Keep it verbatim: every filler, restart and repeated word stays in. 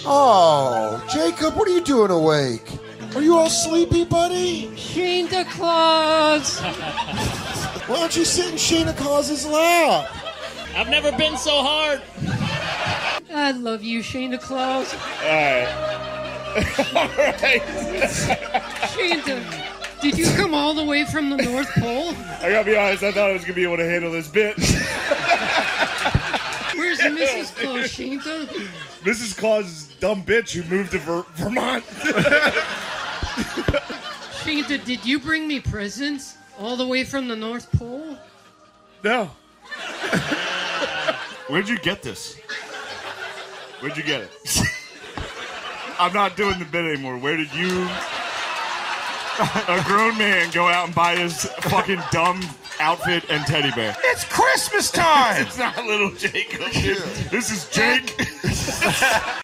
Oh, Jacob, what are you doing awake? Are you all sleepy, buddy? Santa Claus! Why don't you sit in Santa Claus's lap? I've never been so hard. I love you, Santa Claus. All right. All right. Santa, did you come all the way from the North Pole? I gotta be honest, I thought I was gonna be able to handle this bit. Where's Missus Claus, Santa? Missus Claus is a dumb bitch who moved to Ver- Vermont. Santa, did you bring me presents all the way from the North Pole? No. Where'd you get this? Where'd you get it? I'm not doing the bit anymore. Where did you, a grown man, go out and buy his fucking dumb outfit and teddy bear? It's Christmas time! It's not little Jacob. This is Jake.